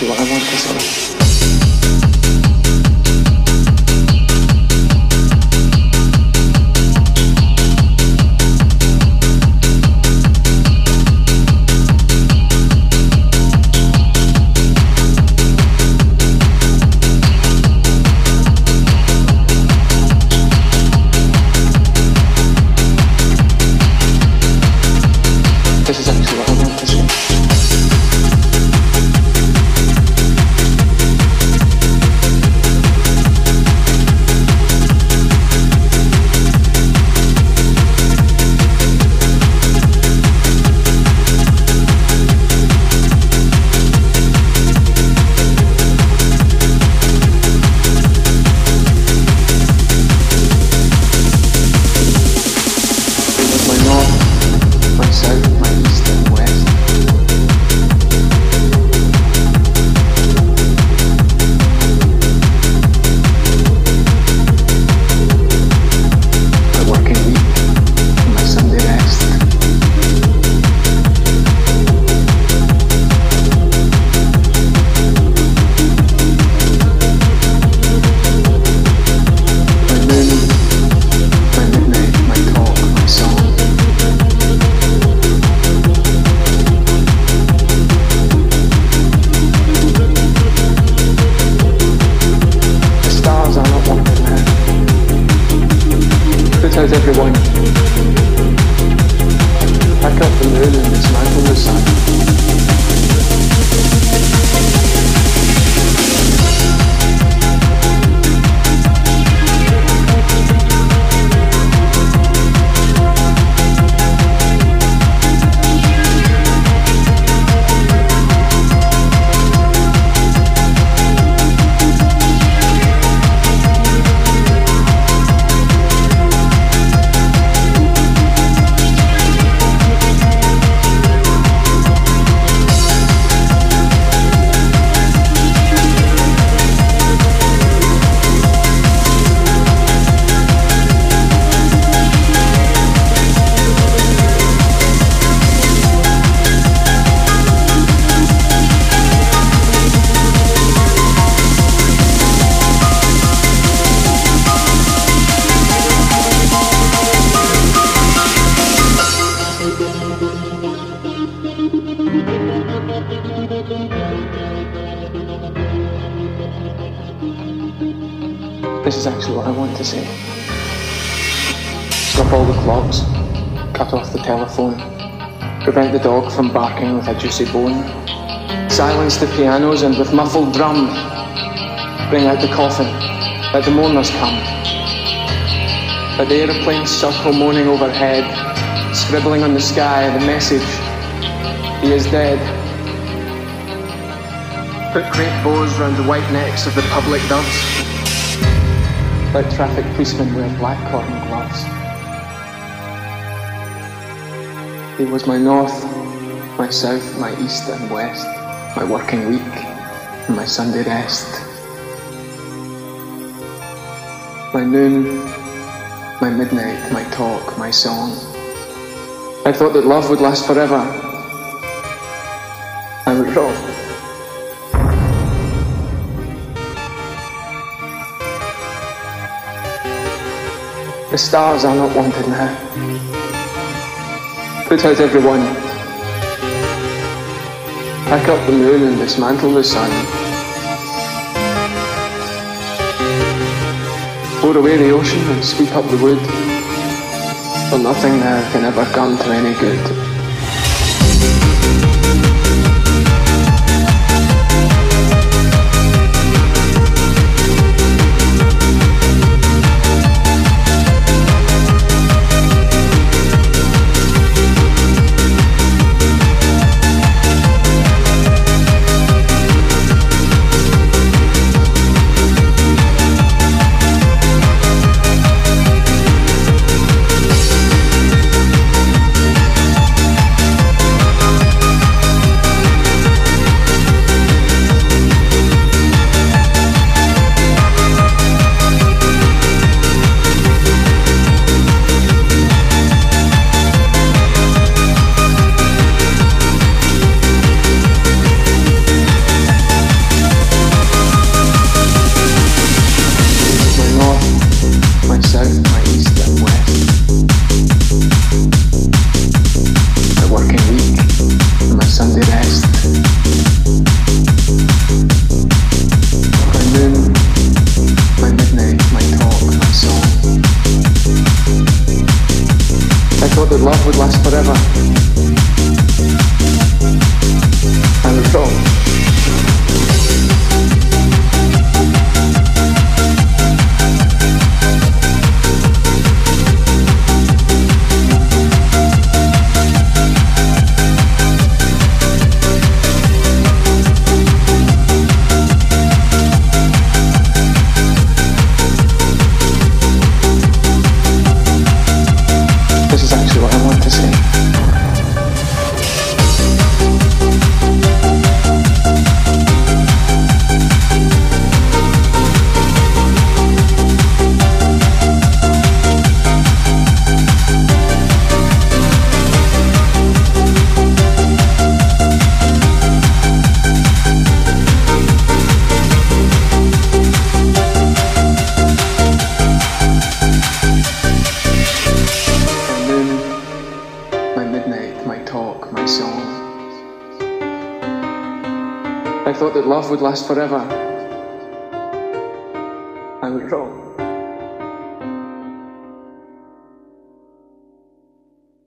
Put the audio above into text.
actually what I want to say. This is actually what I want to say. My north, my south, my east and west. My working week and my Sunday rest. My noon, my midnight, my talk, my song. The stars are not wanted now. Put out everyone. Pack up the moon and dismantle the sun. This is actually what I want to say. Stop all the clocks, cut off the telephone, prevent the dog from barking with a juicy bone, silence the pianos and with muffled drum, bring out the coffin, let the mourners come. Let the aeroplanes circle moaning overhead, scribbling on the sky the message, he is dead. Put great bows round the white necks of the public doves. Let traffic policemen wear black cotton gloves. He was my north, my south, my east and west, my working week and my Sunday rest. My noon, my midnight, my talk, my song. I thought that love would last forever. I was wrong. The stars are not wanted now. Put out everyone. Pack up the moon and dismantle the sun. Pour away the ocean and sweep up the wood, for nothing there can ever come to any good. that love would last forever, I was wrong. This is actually what I want to say. My midnight, my talk, my song. I thought that love would last forever. I was wrong.